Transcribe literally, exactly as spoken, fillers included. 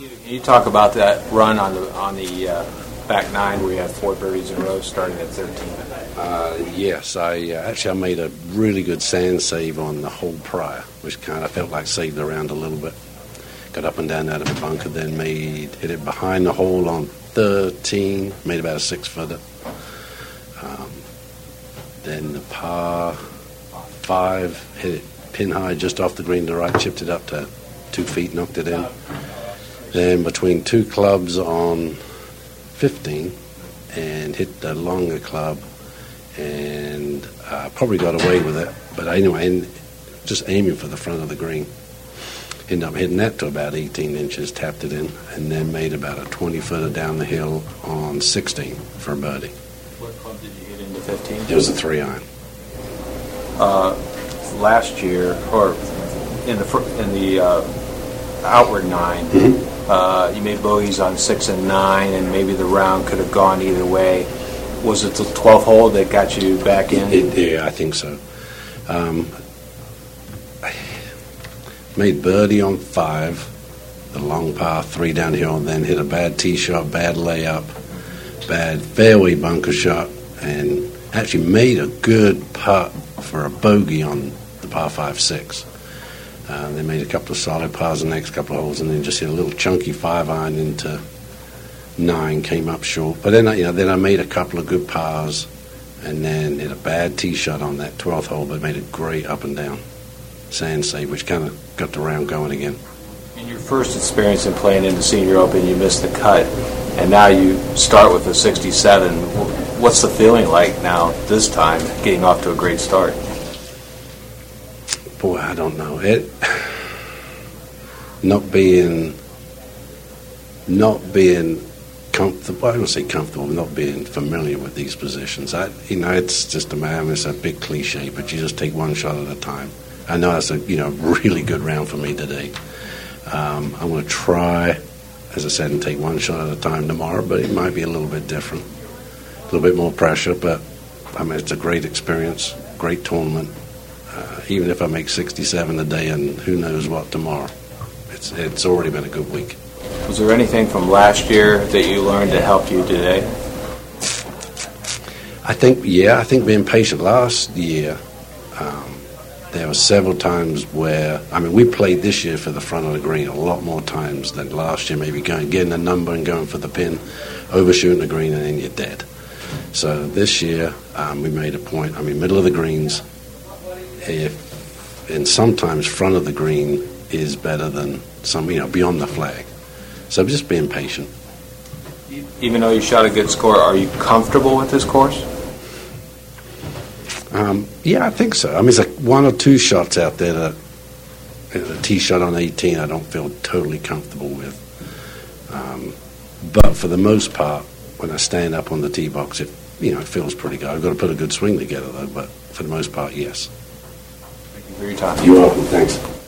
Can you talk about that run on the on the uh, back nine where you had four birdies in a row starting at thirteen? Uh, yes, I uh, actually I made a really good sand save on the hole prior, which kind of felt like saved the round a little bit. Got up and down out of the bunker, then made hit it behind the hole on thirteen, made about a six footer. Um, then the par five hit it pin high just off the green to right, chipped it up to two feet, knocked it in. Then between two clubs on fifteen, and hit the longer club, and uh, probably got away with it. But anyway, and just aiming for the front of the green. Ended up hitting that to about eighteen inches, tapped it in, and then made about a twenty footer down the hill on sixteen for a birdie. What club did you hit into fifteen? It was a three iron. Uh, last year, or in the fir- in the uh, outward nine, mm-hmm. uh, you made bogeys on six and nine, and maybe the round could have gone either way. Was it the twelfth hole that got you back in? It, yeah, I think so. Um, Made birdie on five, the long par three downhill, and then hit a bad tee shot, bad layup, bad fairway bunker shot, and actually made a good putt for a bogey on the par five six. Uh, they made a couple of solid pars in the next couple of holes, and then just hit a little chunky five iron into nine, came up short. But then, you know, then I made a couple of good pars, and then hit a bad tee shot on that twelfth hole, but made a great up and down sand save, which kind of got the round going again. In your first experience in playing in the Senior Open, you missed the cut, and now you start with a sixty-seven. What's the feeling like now, this time, getting off to a great start? Boy, I don't know. It not being not being comfortable. I don't say comfortable, not being familiar with these positions. I, you know, it's just a man. It's a big cliche, but you just take one shot at a time. I know that's a you know really good round for me today. Um, I'm going to try, as I said, and take one shot at a time tomorrow, but it might be a little bit different, a little bit more pressure. But I mean, it's a great experience, great tournament. Uh, even if I make sixty-seven today, and who knows what tomorrow, it's it's already been a good week. Was there anything from last year that you learned to help you today? I think, yeah, I think being patient. Last year, um, there were several times where, I mean, we played this year for the front of the green a lot more times than last year, maybe going, getting a number and going for the pin, overshooting the green, and then you're dead. So this year, um, we made a point, I mean, middle of the greens, if, and sometimes front of the green is better than some, you know, beyond the flag. So just being patient. Even though you shot a good score, are you comfortable with this course? Um, yeah, I think so. I mean, it's like one or two shots out there that a tee shot on eighteen I don't feel totally comfortable with. Um, but for the most part, when I stand up on the tee box, it you know it feels pretty good. I've got to put a good swing together though, but for the most part, yes. Thank you for your time. You're welcome. Thanks.